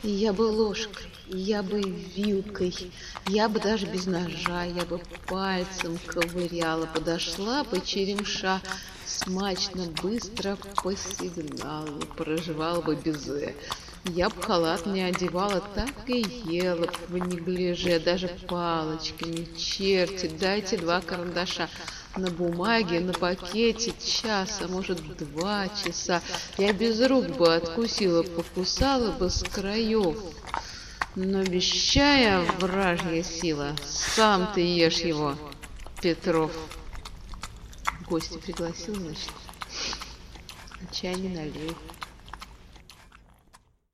Я бы ложкой, я бы вилкой, я бы даже без ножа, я бы пальцем ковыряла, подошла бы черемша, смачно, быстро по сигналу проживала бы безе. Я б халат не одевала, так и ела б в неглиже, даже палочками. Черти, дайте 2 карандаша. На бумаге, на пакете час, а может 2 часа. Я без рук бы откусила, покусала бы с краев. Но без чая вражья сила. Сам ты ешь его, Петров. Гостя пригласил, значит, а чай не налил.